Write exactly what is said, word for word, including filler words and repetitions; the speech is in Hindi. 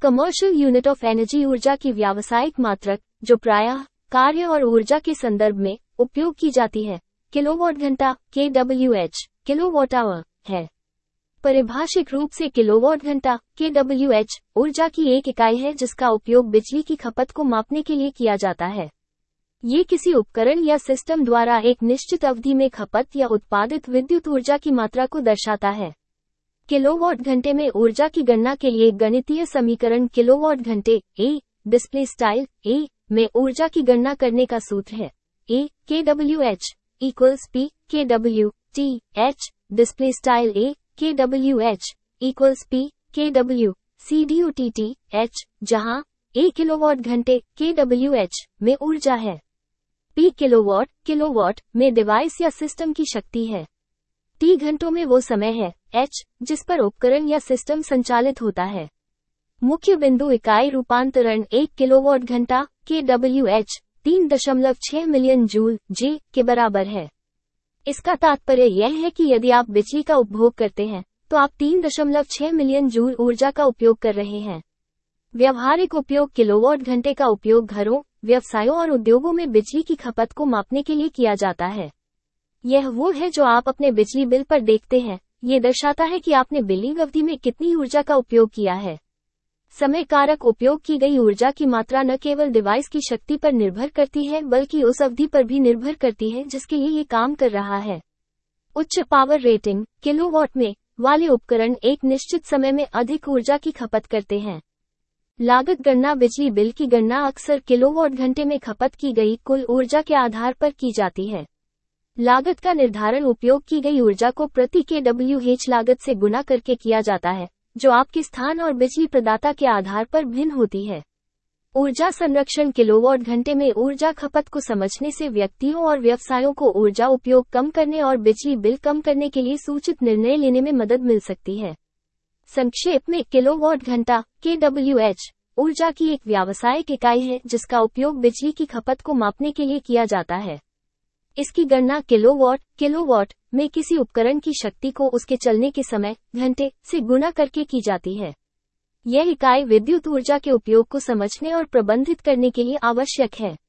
कमर्शियल यूनिट ऑफ एनर्जी ऊर्जा की व्यावसायिक मात्रक जो प्रायः कार्य और ऊर्जा के संदर्भ में उपयोग की जाती है, किलोवाट घंटा के डब्ल्यू एच किलोवाट आवर है। परिभाषिक रूप से किलोवाट घंटा के डब्ल्यू एच ऊर्जा की एक इकाई है जिसका उपयोग बिजली की खपत को मापने के लिए किया जाता है। ये किसी उपकरण या सिस्टम द्वारा एक निश्चित अवधि में खपत या उत्पादित विद्युत ऊर्जा की मात्रा को दर्शाता है। किलोवाट घंटे में ऊर्जा की गणना के लिए गणितीय समीकरण किलोवाट घंटे ए डिस्प्ले स्टाइल ए में ऊर्जा की गणना करने का सूत्र है A K W H equals P K W T H display style A K W H equals P K W C D U T T H, जहां ए किलोवाट घंटे के डब्ल्यू एच में ऊर्जा है, पी किलोवाट किलोवाट में डिवाइस या सिस्टम की शक्ति है, टी घंटों में वो समय है एच जिस पर उपकरण या सिस्टम संचालित होता है। मुख्य बिंदु इकाई रूपांतरण एक किलोवाट घंटा के डब्ल्यू एच तीन दशमलव छह मिलियन जूल जे के बराबर है। इसका तात्पर्य यह है कि यदि आप बिजली का उपभोग करते हैं तो आप तीन दशमलव छह मिलियन जूल ऊर्जा का उपयोग कर रहे हैं। व्यावहारिक उपयोग किलोवाट घंटे का उपयोग घरों, व्यवसायों और उद्योगों में बिजली की खपत को मापने के लिए किया जाता है। यह वो है जो आप अपने बिजली बिल पर देखते हैं। ये दर्शाता है कि आपने बिलिंग अवधि में कितनी ऊर्जा का उपयोग किया है। समय कारक उपयोग की गई ऊर्जा की मात्रा न केवल डिवाइस की शक्ति पर निर्भर करती है बल्कि उस अवधि पर भी निर्भर करती है जिसके लिए ये काम कर रहा है। उच्च पावर रेटिंग किलोवाट में वाले उपकरण एक निश्चित समय में अधिक ऊर्जा की खपत करते हैं। लागत गणना बिजली बिल की गणना अक्सर किलोवाट घंटे में खपत की गई कुल ऊर्जा के आधार पर की जाती है। लागत का निर्धारण उपयोग की गई ऊर्जा को प्रति के डब्ल्यू एच लागत से गुणा करके किया जाता है, जो आपके स्थान और बिजली प्रदाता के आधार पर भिन्न होती है। ऊर्जा संरक्षण किलोवाट घंटे में ऊर्जा खपत को समझने से व्यक्तियों और व्यवसायों को ऊर्जा उपयोग कम करने और बिजली बिल कम करने के लिए सूचित निर्णय लेने में मदद मिल सकती है। संक्षेप में किलोवाट घंटा के डब्ल्यू एच ऊर्जा की एक व्यावसायिक इकाई है जिसका उपयोग बिजली की खपत को मापने के लिए किया जाता है। इसकी गणना किलोवाट किलोवाट में किसी उपकरण की शक्ति को उसके चलने के समय घंटे से गुणा करके की जाती है। यह इकाई विद्युत ऊर्जा के उपयोग को समझने और प्रबंधित करने के लिए आवश्यक है।